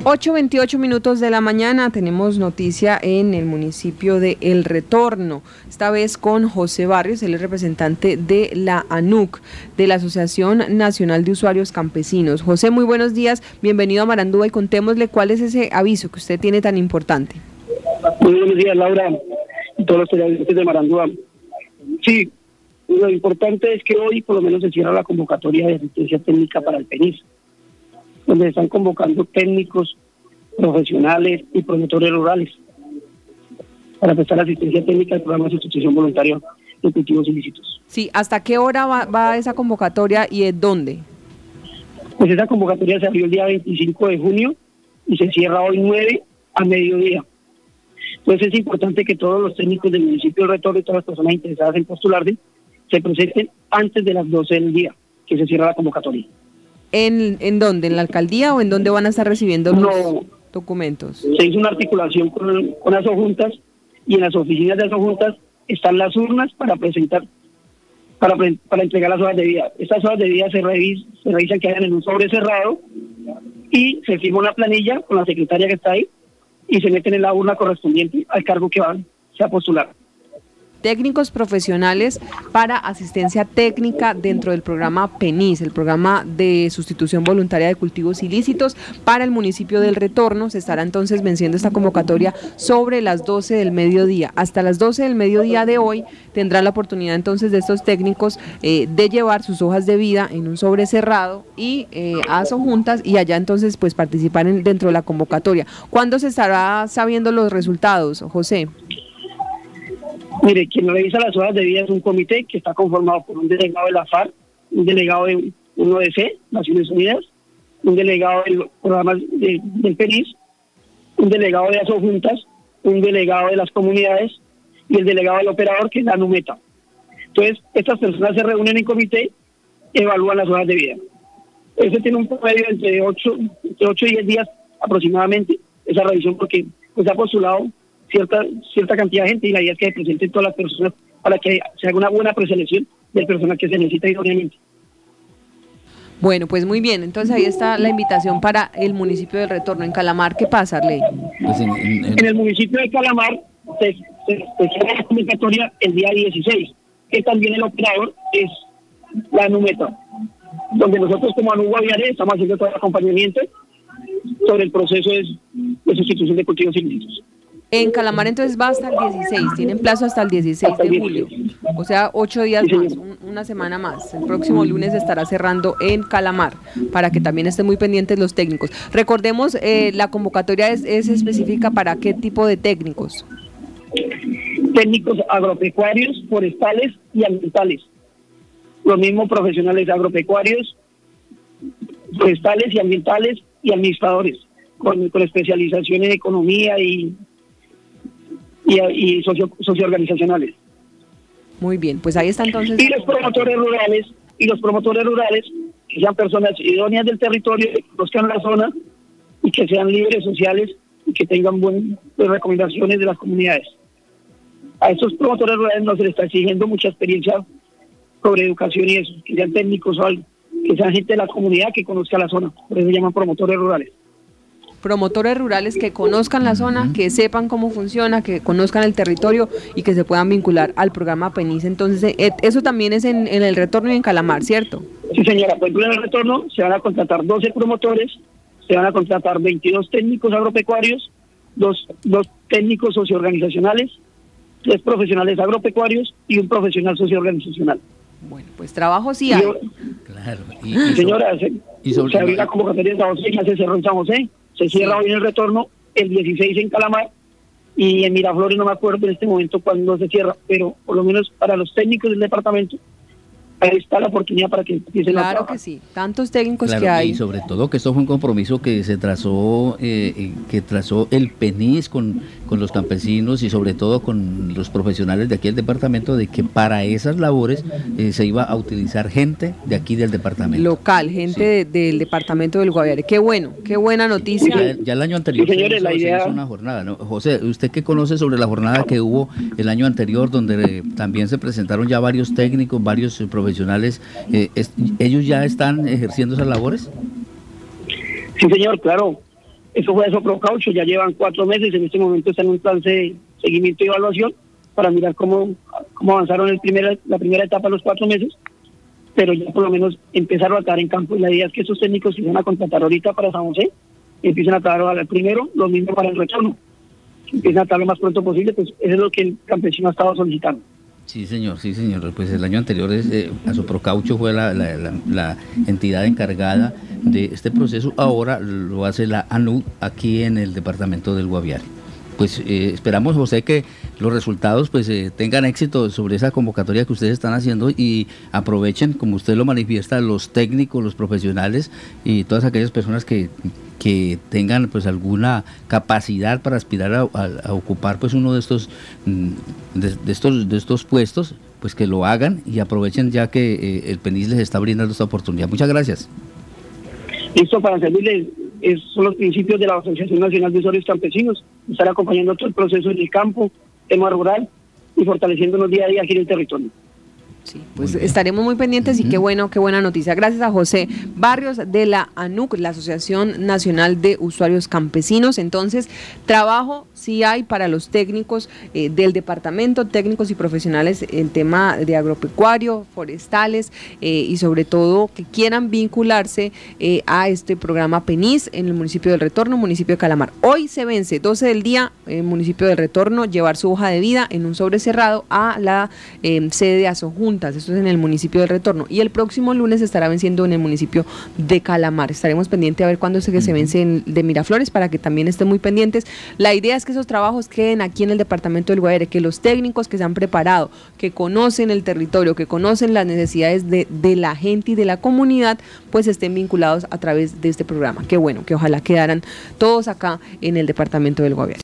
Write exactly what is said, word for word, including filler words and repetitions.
ocho veintiocho minutos de la mañana, tenemos noticia en el municipio de El Retorno, esta vez con José Barrios, él es representante de la ANUC, de la Asociación Nacional de Usuarios Campesinos. José, muy buenos días, bienvenido a Marandúa y contémosle cuál es ese aviso que usted tiene tan importante. Muy buenos días, Laura, y todos los televidentes de Marandúa. Sí, lo importante es que hoy por lo menos se cierra la convocatoria de asistencia técnica para el PENIS, donde están convocando técnicos, profesionales y promotores rurales para prestar asistencia técnica al programa de sustitución voluntaria de cultivos ilícitos. Sí, ¿hasta qué hora va, va esa convocatoria y en dónde? Pues esa convocatoria se abrió el día veinticinco de junio y se cierra hoy nueve a mediodía. Entonces es importante que todos los técnicos del municipio de Retorno y todas las personas interesadas en postularse se presenten antes de las doce del día, que se cierra la convocatoria. ¿En, en dónde? ¿En la alcaldía o en dónde van a estar recibiendo los no, documentos? Se hizo una articulación con, con las juntas y en las oficinas de las juntas están las urnas para presentar, para, para entregar las hojas de vida. Estas hojas de vida se, revis, se revisan que hayan en un sobre cerrado y se firma una planilla con la secretaria que está ahí y se meten en la urna correspondiente al cargo que van a postular. Técnicos profesionales para asistencia técnica dentro del programa PENIS, el programa de sustitución voluntaria de cultivos ilícitos para el municipio del Retorno. Se estará entonces venciendo esta convocatoria sobre las doce del mediodía. Hasta las doce del mediodía de hoy tendrán la oportunidad entonces de estos técnicos eh, de llevar sus hojas de vida en un sobre cerrado y eh, a Sojuntas y allá entonces pues participar en, dentro de la convocatoria. ¿Cuándo se estará sabiendo los resultados, José? Mire, quien revisa las hojas de vida es un comité que está conformado por un delegado de la FARC, un delegado de uno de C, Naciones Unidas, un delegado del programa de, del PENIS, un delegado de Asojuntas, un delegado de las comunidades y el delegado del operador, que es la NUMETA. Entonces, estas personas se reúnen en comité, evalúan las hojas de vida. Ese tiene un promedio entre ocho, entre ocho y diez días aproximadamente, esa revisión, porque pues, se ha postulado cierta cierta cantidad de gente y la idea es que se presenten todas las personas para que se haga una buena preselección del personal que se necesita idóneamente. Bueno, pues muy bien, entonces ahí está la invitación para el municipio del Retorno. ¿En Calamar qué pasa, Arley? Pues en, en, en... en el municipio de Calamar se, se, se cierra la convocatoria el día dieciséis, que también el operador es la NUMETA, donde nosotros como ANUC Guaviare estamos haciendo todo el acompañamiento sobre el proceso de, de sustitución de cultivos ilícitos. En Calamar entonces va hasta el dieciséis, tienen plazo hasta el dieciséis de julio, o sea, ocho días más, un, una semana más. El próximo lunes estará cerrando en Calamar, para que también estén muy pendientes los técnicos. Recordemos, eh, la convocatoria es, es específica para qué tipo de técnicos. Técnicos agropecuarios, forestales y ambientales. Los mismos profesionales agropecuarios, forestales y ambientales y administradores, con, con especialización en economía y y, y socio, socioorganizacionales. Muy bien, pues ahí está entonces. Y los promotores rurales, y los promotores rurales, que sean personas idóneas del territorio, que conozcan la zona y que sean líderes sociales y que tengan buenas recomendaciones de las comunidades. A estos promotores rurales no se les está exigiendo mucha experiencia sobre educación y eso, que sean técnicos o algo, que sean gente de la comunidad que conozca la zona, por eso se llaman promotores rurales. Promotores rurales que conozcan la zona, que sepan cómo funciona, que conozcan el territorio y que se puedan vincular al programa PENIS. Entonces, eso también es en, en El Retorno y en Calamar, ¿cierto? Sí, señora, pues en El Retorno se van a contratar doce promotores, se van a contratar veintidós técnicos agropecuarios, dos, dos técnicos socioorganizacionales, tres profesionales agropecuarios y un profesional socioorganizacional. Bueno, pues trabajo sí hay. Yo, claro. Y, y señora, se, y sobre se abrió la convocatoria en San José, ya se cerró en San José. Se cierra hoy en El Retorno, el dieciséis en Calamar, y en Miraflores no me acuerdo en este momento cuándo se cierra, pero por lo menos para los técnicos del departamento, ahí está la oportunidad para que empiecen claro a trabajar. Que sí, tantos técnicos claro, que hay. Y sobre todo que esto fue un compromiso que se trazó, eh, que trazó el PENIS con, con los campesinos y sobre todo con los profesionales de aquí del departamento, de que para esas labores eh, se iba a utilizar gente de aquí del departamento. Local, gente sí. de, del departamento del Guaviare. Qué bueno, qué buena noticia. Ya, ya el año anterior sí, señores, se, hizo, la idea... se hizo una jornada, ¿no? José, ¿usted qué conoce sobre la jornada que hubo el año anterior, donde eh, también se presentaron ya varios técnicos, varios eh, profesionales? Eh, es, ¿Ellos ya están ejerciendo esas labores? Sí, señor, claro. Eso fue de Soprocaucho, ya llevan cuatro meses, en este momento están en un plan de seguimiento y evaluación para mirar cómo, cómo avanzaron el primer, la primera etapa de los cuatro meses, pero ya por lo menos empezaron a estar en campo. Y la idea es que esos técnicos que van a contratar ahorita para San José empiecen a trabajar al primero, lo mismo para el retorno, empiecen a estar lo más pronto posible, pues eso es lo que el campesino ha estado solicitando. Sí, señor, sí, señor. Pues el año anterior eh, Asoprocaucho fue la, la, la, la entidad encargada de este proceso, ahora lo hace la ANUC aquí en el departamento del Guaviare. Pues eh, esperamos, José, que los resultados pues eh, tengan éxito sobre esa convocatoria que ustedes están haciendo y aprovechen, como usted lo manifiesta, los técnicos, los profesionales y todas aquellas personas que, que tengan pues alguna capacidad para aspirar a, a, a ocupar pues uno de estos, de, de estos de estos puestos, pues que lo hagan y aprovechen ya que eh, el PENIS les está brindando esta oportunidad. Muchas gracias. Listo, para servirles. Es, son los principios de la Asociación Nacional de Usuarios Campesinos, estar acompañando todo el proceso en el campo, tema rural y fortaleciéndonos día a día aquí en el territorio. Sí, pues estaremos muy pendientes y qué bueno, qué buena noticia. Gracias a José Barrios de la ANUC, la Asociación Nacional de Usuarios Campesinos. Entonces, trabajo sí hay para los técnicos eh, del departamento, técnicos y profesionales en tema de agropecuario, forestales eh, y sobre todo que quieran vincularse eh, a este programa PENIS en el municipio del Retorno, municipio de Calamar. Hoy se vence, doce del día, eh, municipio del Retorno, llevar su hoja de vida en un sobre cerrado a la eh, sede de Asojuntas. Esto es en el municipio del Retorno, y el próximo lunes estará venciendo en el municipio de Calamar. Estaremos pendientes a ver cuándo es que se vence en, de Miraflores, para que también estén muy pendientes. La idea es que esos trabajos queden aquí en el departamento del Guaviare, que los técnicos que se han preparado, que conocen el territorio, que conocen las necesidades de, de la gente y de la comunidad, pues estén vinculados a través de este programa. Qué bueno, que ojalá quedaran todos acá en el departamento del Guaviare.